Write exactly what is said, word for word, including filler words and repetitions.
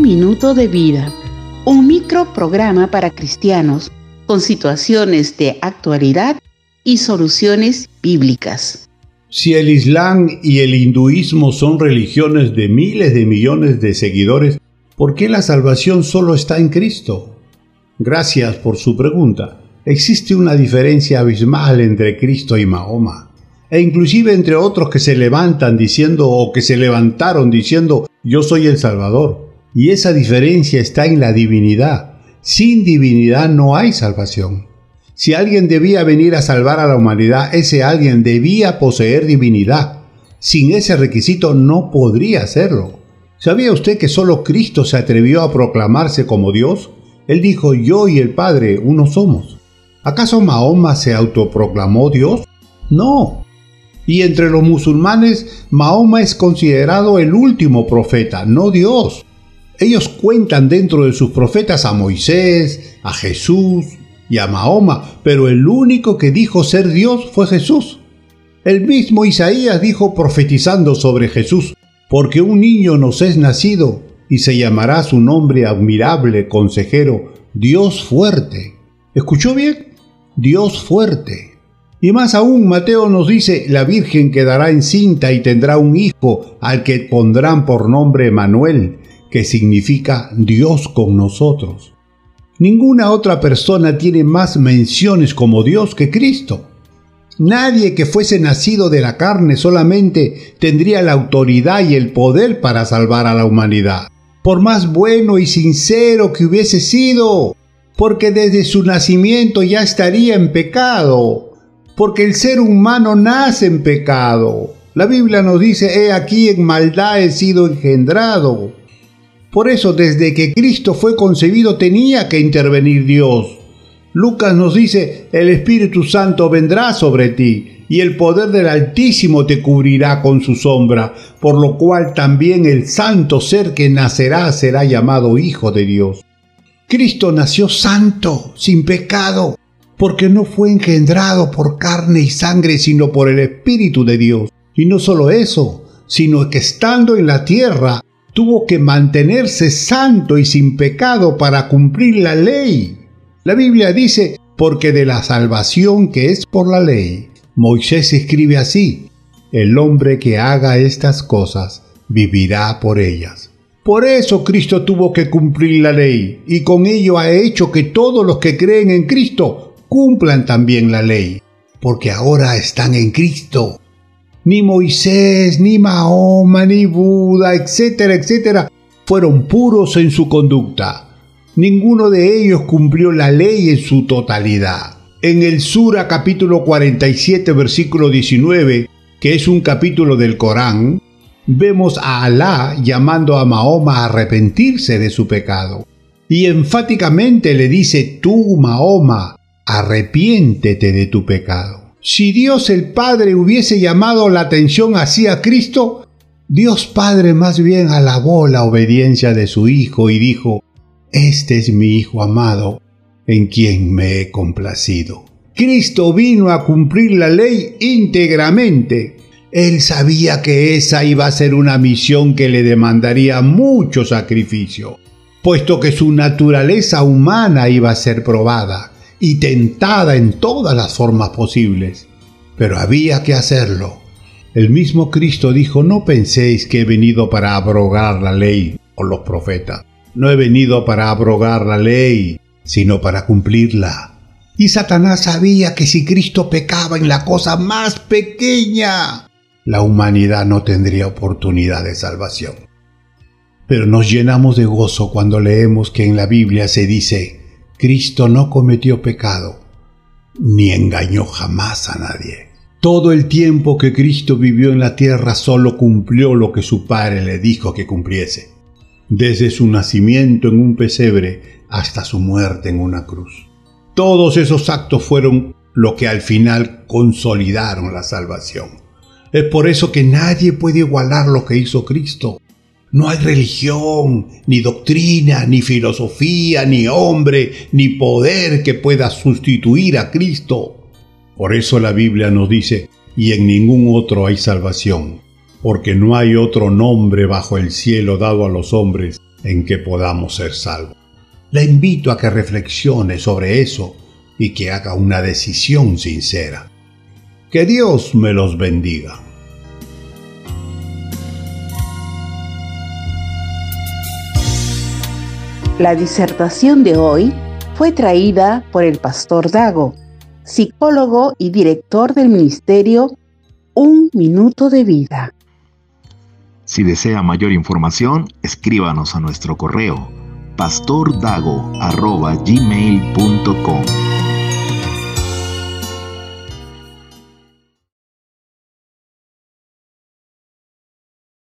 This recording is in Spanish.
Minuto de Vida, un microprograma para cristianos con situaciones de actualidad y soluciones bíblicas. Si el Islam y el hinduismo son religiones de miles de millones de seguidores, ¿por qué la salvación solo está en Cristo? Gracias por su pregunta. Existe una diferencia abismal entre Cristo y Mahoma, e inclusive entre otros que se levantan diciendo o que se levantaron diciendo yo soy el Salvador. Y esa diferencia está en la divinidad. Sin divinidad no hay salvación. Si alguien debía venir a salvar a la humanidad, ese alguien debía poseer divinidad. Sin ese requisito no podría hacerlo. ¿Sabía usted que solo Cristo se atrevió a proclamarse como Dios? Él dijo, yo y el Padre uno somos. ¿Acaso Mahoma se autoproclamó Dios? No. Y entre los musulmanes, Mahoma es considerado el último profeta, no Dios. Ellos cuentan dentro de sus profetas a Moisés, a Jesús y a Mahoma, pero el único que dijo ser Dios fue Jesús. El mismo Isaías dijo profetizando sobre Jesús, porque un niño nos es nacido y se llamará su nombre admirable, consejero, Dios fuerte. ¿Escuchó bien? Dios fuerte. Y más aún, Mateo nos dice, la Virgen quedará encinta y tendrá un hijo al que pondrán por nombre Emanuel, que significa Dios con nosotros. Ninguna otra persona tiene más menciones como Dios que Cristo. Nadie que fuese nacido de la carne solamente tendría la autoridad y el poder para salvar a la humanidad, por más bueno y sincero que hubiese sido, porque desde su nacimiento ya estaría en pecado, porque el ser humano nace en pecado. La Biblia nos dice, he aquí en maldad he sido engendrado. Por eso, desde que Cristo fue concebido, tenía que intervenir Dios. Lucas nos dice, el Espíritu Santo vendrá sobre ti, y el poder del Altísimo te cubrirá con su sombra, por lo cual también el santo ser que nacerá será llamado Hijo de Dios. Cristo nació santo, sin pecado, porque no fue engendrado por carne y sangre, sino por el Espíritu de Dios. Y no solo eso, sino que estando en la tierra, tuvo que mantenerse santo y sin pecado para cumplir la ley. La Biblia dice, porque de la salvación que es por la ley, Moisés escribe así, el hombre que haga estas cosas vivirá por ellas. Por eso Cristo tuvo que cumplir la ley, y con ello ha hecho que todos los que creen en Cristo cumplan también la ley, porque ahora están en Cristo. Ni Moisés, ni Mahoma, ni Buda, etcétera, etcétera, fueron puros en su conducta. Ninguno de ellos cumplió la ley en su totalidad. En el Sura capítulo cuarenta y siete, versículo diecinueve, que es un capítulo del Corán, vemos a Alá llamando a Mahoma a arrepentirse de su pecado. Y enfáticamente le dice, tú, Mahoma, arrepiéntete de tu pecado. Si Dios el Padre hubiese llamado la atención así a Cristo, Dios Padre más bien alabó la obediencia de su Hijo y dijo, este es mi Hijo amado, en quien me he complacido. Cristo vino a cumplir la ley íntegramente. Él sabía que esa iba a ser una misión que le demandaría mucho sacrificio, puesto que su naturaleza humana iba a ser probada y tentada en todas las formas posibles. Pero había que hacerlo. El mismo Cristo dijo, no penséis que he venido para abrogar la ley o los profetas. No he venido para abrogar la ley, sino para cumplirla. Y Satanás sabía que si Cristo pecaba en la cosa más pequeña, la humanidad no tendría oportunidad de salvación. Pero nos llenamos de gozo cuando leemos que en la Biblia se dice, Cristo no cometió pecado, ni engañó jamás a nadie. Todo el tiempo que Cristo vivió en la tierra solo cumplió lo que su Padre le dijo que cumpliese, desde su nacimiento en un pesebre hasta su muerte en una cruz. Todos esos actos fueron lo que al final consolidaron la salvación. Es por eso que nadie puede igualar lo que hizo Cristo. No hay religión, ni doctrina, ni filosofía, ni hombre, ni poder que pueda sustituir a Cristo. Por eso la Biblia nos dice, y en ningún otro hay salvación, porque no hay otro nombre bajo el cielo dado a los hombres en que podamos ser salvos. Le invito a que reflexione sobre eso y que haga una decisión sincera. Que Dios me los bendiga. La disertación de hoy fue traída por el pastor Dago, psicólogo y director del ministerio Un Minuto de Vida. Si desea mayor información, escríbanos a nuestro correo pastordago arroba gmail punto com.